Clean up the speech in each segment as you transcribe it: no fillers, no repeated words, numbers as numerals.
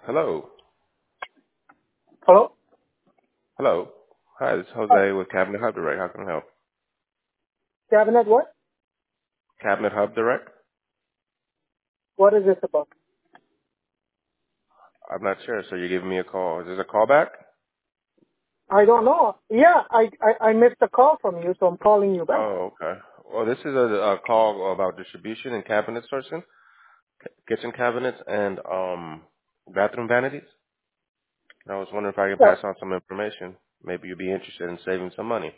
Hello. Hello? Hello. Hi, this is Hi. Jose with Cabinet Hub Direct. How can I help? Cabinet what? Cabinet Hub Direct? What is this about? I'm not sure, so you're giving me a call. Is this a callback? I don't know. Yeah, I missed a call from you, so I'm calling you back. Oh, okay. Well, this is a call about distribution and cabinet sourcing, kitchen cabinets and bathroom vanities. I was wondering if I could Yeah. pass on some information. Maybe you'd be interested in saving some money.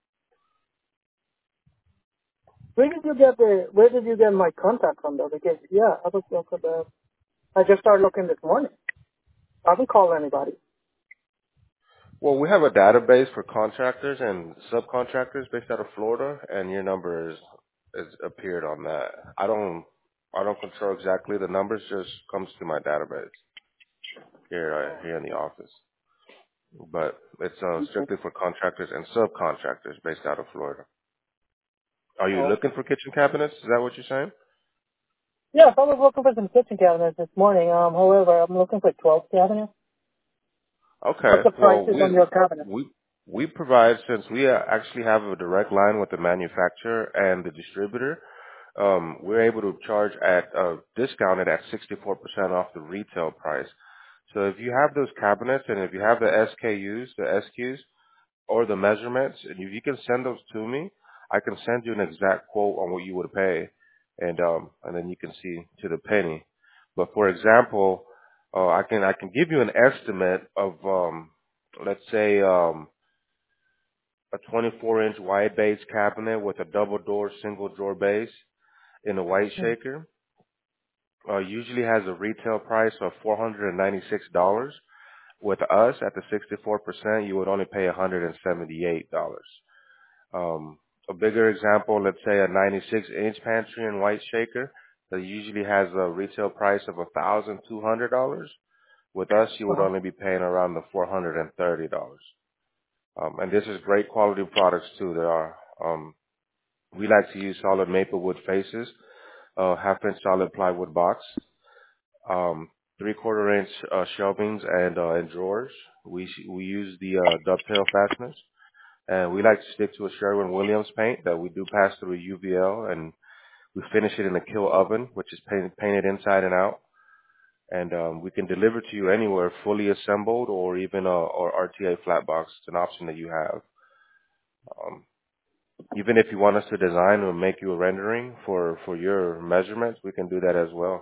Where did you get my contact from though? Because yeah, I was looking I just started looking this morning. I haven't called anybody. Well, we have a database for contractors and subcontractors based out of Florida, and your number is appeared on that. I don't control exactly the numbers; just comes to my database here in the office. But it's strictly for contractors and subcontractors based out of Florida. Are you Oh. looking for kitchen cabinets? Is that what you're saying? Yes, I was looking for some kitchen cabinets this morning. However, I'm looking for 12 cabinets. What's Okay. the Well, prices on your cabinet? we provide, since we actually have a direct line with the manufacturer and the distributor. We're able to charge at discounted at 64% off the retail price. So if you have those cabinets and if you have the SKUs or the measurements, and if you can send those to me, I can send you an exact quote on what you would pay, and then you can see to the penny. But for example, I can give you an estimate of let's say a 24-inch wide base cabinet with a double door single drawer base in a white Hmm. shaker. Usually has a retail price of $496. With us at the 64%, you would only pay $178. A bigger example, let's say a 96-inch pantry and white shaker that usually has a retail price of $1,200. With us, you would Uh-huh. only be paying around the $430. And this is great quality products too. There are, we like to use solid maple wood faces, half-inch solid plywood box, um, 3/4 inch shelvings and drawers. We use the dovetail fasteners, and we like to stick to a Sherwin-Williams paint that we do pass through a UVL, and we finish it in a kill oven, which is painted inside and out. And we can deliver to you anywhere, fully assembled, or even or RTA flat box. It's an option that you have. Um, Even if you want us to design or make you a rendering for your measurements, we can do that as well.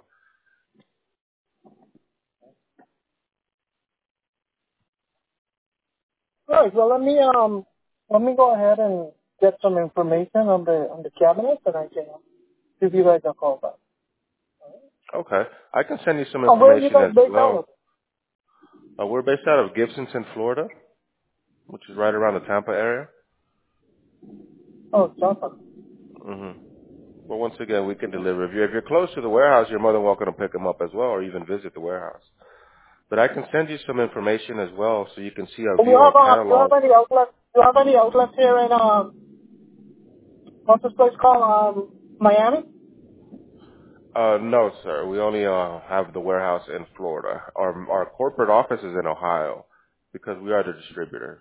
All right. Well, let me go ahead and get some information on the cabinets, and I can give you guys a call back. Okay. I can send you some Oh, where are you information guys as based out well. of? We're based out of Gibsonton, Florida, which is right around the Tampa area. Oh, Johnson. hmm But once again, we can deliver. If you're close to the warehouse, you're more than welcome to pick them up as well, or even visit the warehouse. But I can send you some information as well, so you can see a view or You catalog. have any outlets? You have any outlets here in what's this place called? Miami? No, sir. We only have the warehouse in Florida. Our corporate office is in Ohio, because we are the distributor.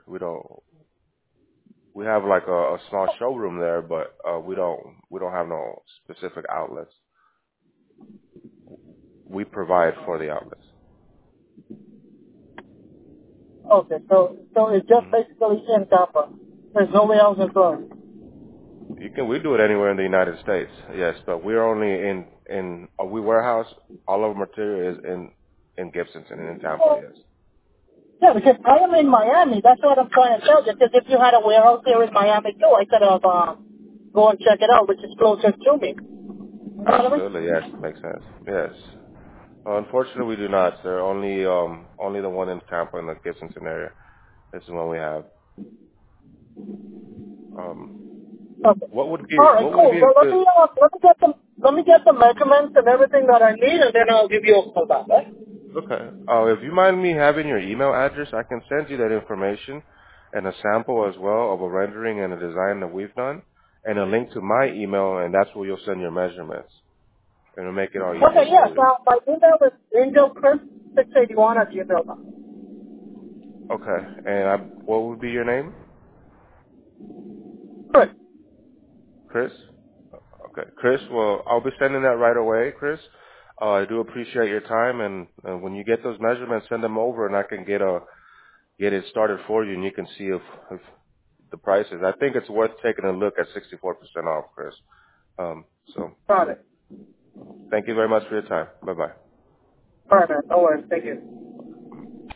We have like a small showroom there, but we don't have no specific outlets. We provide for the outlets. Okay, so it's just hmm basically in Tampa. There's nowhere else in Florida. We do it anywhere in the United States, yes, but we're only we warehouse all of our material is in Gibsonton and in Tampa, Well, yes. yeah, because I am in Miami. That's what I'm trying to tell you. Because if you had a warehouse here in Miami too, I could have go and check it out, which is closer to me. You know what I mean? Absolutely, yes, makes sense. Yes. Unfortunately, we do not, sir. Only the one in Tampa in the Gibsonton area. This is the one we have. Um, Okay. what would be All right, what would cool. be a Well, good let me get the measurements and everything that I need, and then I'll give you a call back. Right? Okay. If you mind me having your email address, I can send you that information and a sample as well of a rendering and a design that we've done, and a link to my email, and that's where you'll send your measurements, and it'll make it all easier Okay, for yes. you. My email is angelchris6 Chris81@gmail.com. Okay. And what would be your name? Good. Chris? Okay. Chris, well, I'll be sending that right away, Chris. I do appreciate your time, and when you get those measurements, send them over, and I can get it started for you, and you can see if the prices. I think it's worth taking a look at 64% off, Chris. So Got it. thank you very much for your time. Bye-bye. All right, man. No worries. Thank you.